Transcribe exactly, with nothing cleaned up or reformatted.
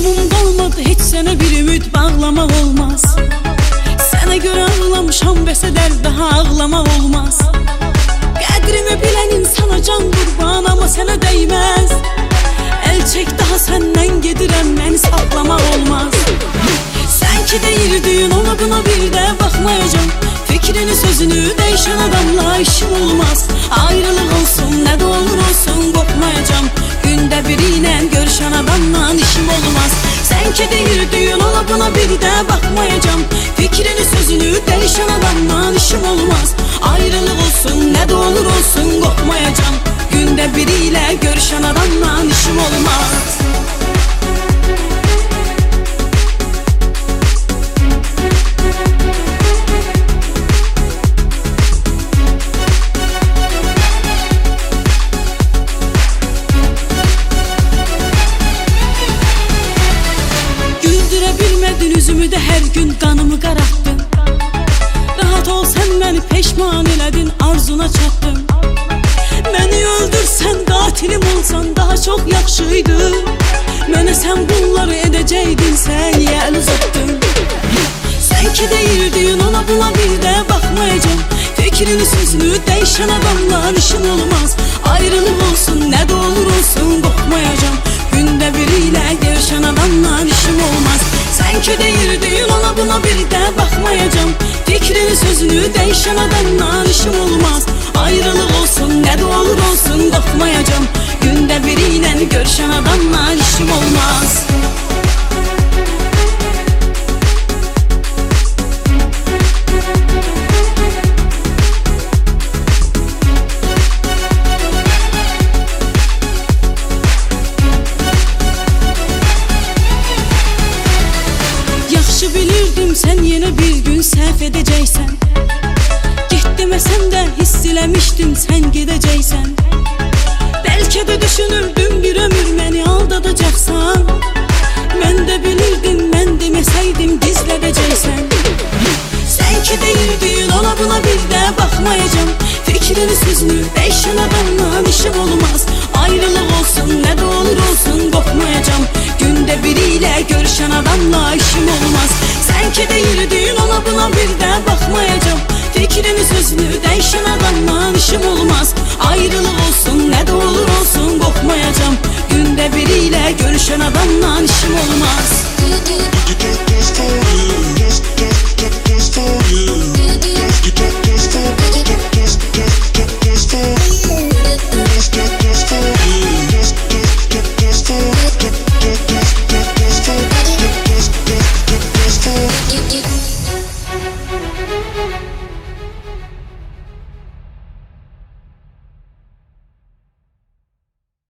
Umudum kalmadı hiç sana bir ümit bağlamak olmaz. Sana göre ağlamışam bəsədər daha ağlamak olmaz. Qədrimi bilən insana can qurban ama sana değmez. El çek daha senden gedirəm məni saxlamaq olmaz. Sen ki deyirdin ona buna bir de bakmayacağım. Fikrini sözünü değişen adamla işim olmaz. Ayrılık olsun ne de olur olsun kopmayacağım. Günde biriyle görüşen adamla işim olmaz. Sen ki deyirdin ona buna bir de bakmayacağım. Fikrini sözünü değişen adamla işim olmaz. Ayrılık olsun ne de olur olsun kopmayacağım. Günde biriyle görüşen adamla işim olmaz. Güldürebilmedin üzümü de her gün kanımı kararttın. Rahat ol sen beni peşman eledin, arzuna çattım. Beni öldürsen katilim olsan daha çok yaxşıydı. Mənə sen bunları edeceydin, sen niye el uzattın? Sen ki deyirdin ona buna bir de bakmayacağım. Fikrini sözünü değişen adamla işim olmaz. Ayrılık olsun ne de olur olsun kopmayacağım. Günde biriyle görüşen adamla işim olmaz. Sen ki deyirdin ona buna bir de bakmayacağım. Fikrini sözünü değişen adamla işim olmaz. Ayrılık olsun ne de olur olsun kopmayacağım. Günde biriyle görüşen adamla işim olmaz. Yaxşı bilirdim sen yine bir gün səhv edeceksen. Git demesen de hiss eləmişdim sen gideceksen. Belki de düşünürdüm bir ömür beni aldadacaksan. Ben de bilirdim ben demeseydim gizledeceksen. Sen ki deyirdin ona buna bir de bakmayacağım. Fikrini sözünü değişen adamla işim olmaz. Ayrılık olsun ne de olur olsun kopmayacağım. Günde biriyle görüşen adamla işim olmaz. Sen ki deyirdin ona buna bir de bakmayacağım. Fikrini sözünü değişen adamla işim olmaz. Ayrılık olsun ne de olur olsun kopmayacağım. Günde biriyle görüşen adamla işim olmaz.